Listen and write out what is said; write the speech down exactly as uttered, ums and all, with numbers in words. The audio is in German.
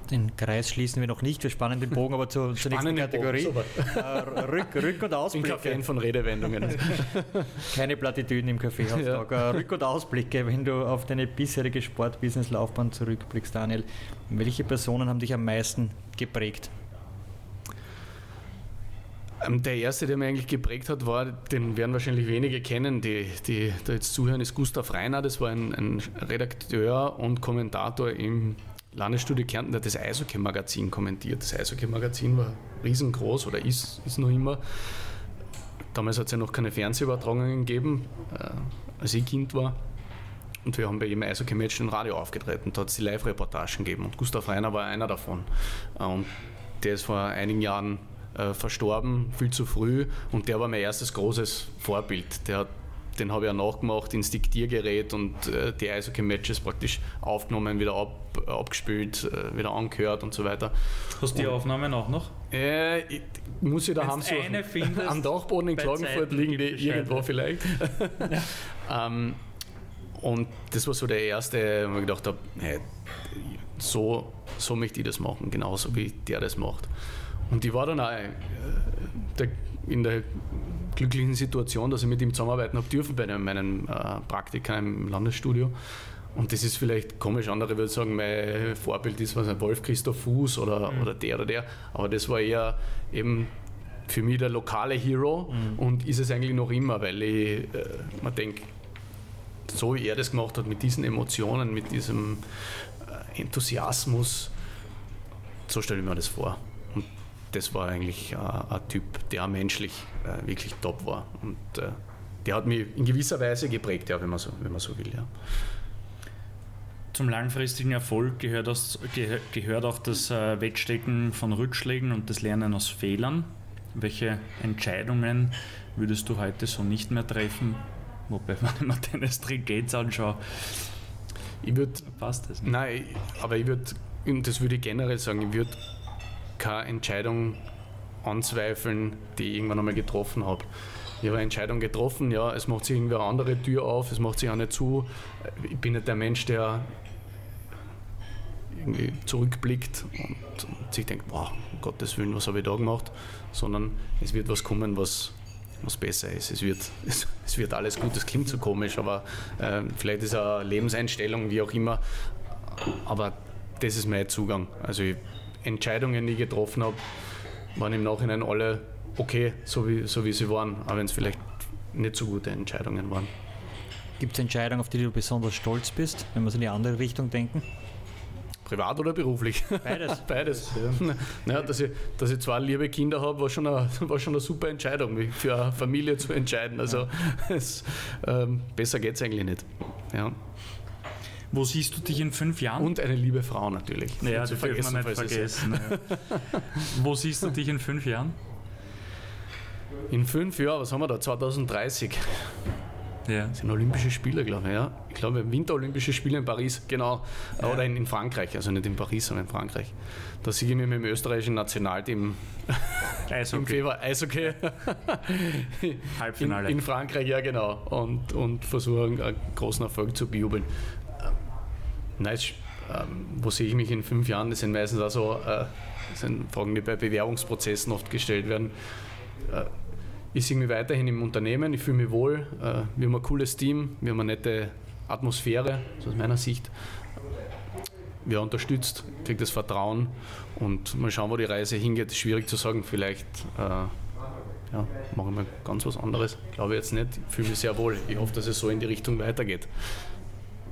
den Kreis schließen wir noch nicht, wir spannen den Bogen aber zur, zur nächsten Kategorie. Äh, Rück-, Rück- und Ausblicke. Ich bin kein Fan von Redewendungen. Keine Plattitüden im Kaffeehaustag. Ja. Rück- und Ausblicke, wenn du auf deine bisherige Sport-Business-Laufbahn zurückblickst, Daniel. Welche Personen haben dich am meisten geprägt? Der erste, der mich eigentlich geprägt hat, war, den werden wahrscheinlich wenige kennen, die, die da jetzt zuhören, ist Gustav Reiner. Das war ein, ein Redakteur und Kommentator im Landesstudio Kärnten, der das Eishockey-Magazin kommentiert. Das Eishockey-Magazin war riesengroß oder ist, ist noch immer. Damals hat es ja noch keine Fernsehübertragungen gegeben, äh, als ich Kind war. Und wir haben bei jedem Eishockey-Match im Radio aufgetreten. Da hat es die Live-Reportagen gegeben. Und Gustav Reiner war einer davon. Und der ist vor einigen Jahren äh, verstorben, viel zu früh. Und der war mein erstes großes Vorbild. Der hat, den habe ich auch nachgemacht ins Diktiergerät und äh, die Eishockey-Matches praktisch aufgenommen, wieder ab, abgespielt, äh, wieder angehört und so weiter. Hast du die Aufnahmen auch noch? Äh, ich, muss ich daheim so am Dachboden in Klagenfurt liegen, die irgendwo vielleicht. Ja. ähm, und das war so der erste, wo ich gedacht habe, hey, so, so möchte ich das machen, genauso wie der das macht. Und ich war dann auch äh, der, in der glücklichen Situation, dass ich mit ihm zusammenarbeiten habe dürfen bei meinen äh, Praktika im Landesstudio. Und das ist vielleicht komisch, andere würden sagen, mein Vorbild ist was, ein Wolf-Christoph Fuß oder, mhm. oder der oder der. Aber das war eher eben für mich der lokale Hero mhm. und ist es eigentlich noch immer, weil ich äh, mir denke, so wie er das gemacht hat, mit diesen Emotionen, mit diesem äh, Enthusiasmus, so stelle ich mir das vor. Und das war eigentlich äh, ein Typ, der menschlich äh, wirklich top war. Und äh, der hat mich in gewisser Weise geprägt, ja, wenn man so, wenn man so will. Ja. Zum langfristigen Erfolg gehört, das, gehör, gehört auch das äh, Wegstecken von Rückschlägen und das Lernen aus Fehlern. Welche Entscheidungen würdest du heute so nicht mehr treffen? Wobei, wenn ich mir deine Stringenz anschaue, ich würde, passt das nicht. Nein, aber ich würde, das würde ich generell sagen, ich würde keine Entscheidung anzweifeln, die ich irgendwann einmal getroffen habe. Ich habe eine Entscheidung getroffen, ja, es macht sich irgendwie eine andere Tür auf, es macht sich auch nicht zu. Ich bin nicht der Mensch, der irgendwie zurückblickt und, und sich denkt, wow, um Gottes Willen, was habe ich da gemacht, sondern es wird was kommen, was, was besser ist. Es wird, es, es wird alles gut, das klingt so komisch, aber äh, vielleicht ist es eine Lebenseinstellung, wie auch immer, aber das ist mein Zugang. Also ich, Entscheidungen, die ich getroffen habe, waren im Nachhinein alle okay, so wie, so wie sie waren, auch wenn es vielleicht nicht so gute Entscheidungen waren. Gibt es Entscheidungen, auf die du besonders stolz bist, wenn wir so in die andere Richtung denken? Privat oder beruflich? Beides. Beides. Ja. Naja, dass, ich, dass ich zwei liebe Kinder habe, war schon eine, war schon eine super Entscheidung, mich für eine Familie zu entscheiden. Also es, ähm, besser geht es eigentlich nicht. Ja. Wo siehst du dich in fünf Jahren? Und eine liebe Frau natürlich. Naja, das darf man nicht vergessen. Ja. Wo siehst du dich in fünf Jahren? In fünf Jahren, was haben wir da? zwanzig dreißig. Ja. Das sind Olympische Spiele, glaube ich. Ja. Ich glaube, Winterolympische Spiele in Paris, genau. Ja. Oder in, in Frankreich, also nicht in Paris, sondern in Frankreich. Da sehe ich mich mit dem österreichischen Nationalteam Eishockey. im Februar. Eishockey. Halbfinale. In, in Frankreich, ja, genau. Und, und versuche einen großen Erfolg zu bejubeln. Nein, ähm, wo sehe ich mich in fünf Jahren? Das sind meistens auch so äh, sind Fragen, die bei Bewerbungsprozessen oft gestellt werden. Äh, ich sehe mich weiterhin im Unternehmen, ich fühle mich wohl, äh, wir haben ein cooles Team, wir haben eine nette Atmosphäre, so aus meiner Sicht. Wir unterstützt, kriegt das Vertrauen und mal schauen, wo die Reise hingeht. Schwierig zu sagen, vielleicht äh, ja, machen wir ganz was anderes. Glaube ich jetzt nicht, ich fühle mich sehr wohl. Ich hoffe, dass es so in die Richtung weitergeht.